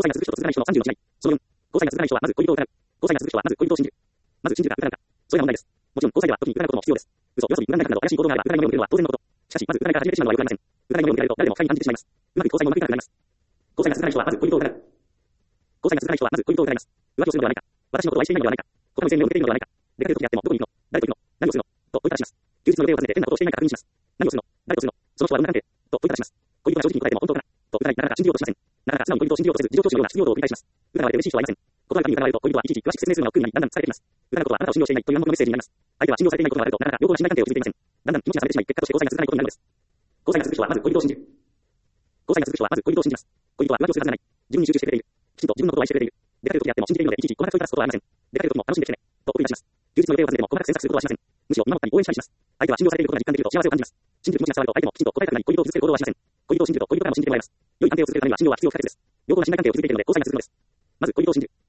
際が続く人と続かない人の30の違い。その4、交際が続かない人はまず恋人を疑う。交際が続く人はまず恋人を信じる。まず信じるか疑うか。それが問題です。もちろん交際では時に疑うことも必要です。嘘、よそに占いかなど怪しい行動があれば疑いの目を向けるのは当然のこと。しかし、まず占いから始めてしまうのは良くありません。占いの目を向けられると誰でも不快に感じてしまいます。うまく交際もうまくいかなくなります。交際が続かない人はまず恋人を疑う。交際が続かない人はまず恋人を疑います。浮気をするのではないか。私のことを愛していないのではないか。他の異性に目を向けているのではないか。出かける時であってもどこに行くの、誰と行くの、何をするのと問いただします。休日の予定を立てて変なことをしていないか確認します。何をするの、誰とするの、その人はどんな関係と問いただします。恋人が正直に答えても本当かなと疑い、なかなか信じようとしません。なかなか素直に恋人を信じようとせず、事情聴取のような質疑応答を繰り返します。疑われて嬉しい人はいません。断るたびに疑われると恋人はいちいち詳しく説明するのが億劫になり、だんだん疲れてきます。疑うことはあなたを信用していないという暗黙のメッセージになります。相手は信用されていないことがあると、なかなか良好な信頼関係を築いていません。だんだん気持ちが冷めてしまい、結果として交際が続かないことになるのです。交際が続く人はまず恋人を信じる。交際が続く人はまず恋人を信じます。恋人は浮気をするはずがない。自分に集中してくれている。きちんと自分のことを愛してくれている。出かける時であっても信じているので、いちいち細かく問いただすことはありません。出かける時も楽しんできてねと送り出します。休日の予定を立てても細かく詮索することはしません。むしろ見守ったり応援したりします。相手は信用されていることが実感できると幸せを感じます。信じる気持ちが伝わると相手もきちんと答えたくなり恋人を続ける行動はしません。恋人を信じると恋人からも信じてもらいます。良い関係を続けるためには信用は必要不可欠です。良好な信頼関係を築いているので交際が続くのです。まず恋人を信じる。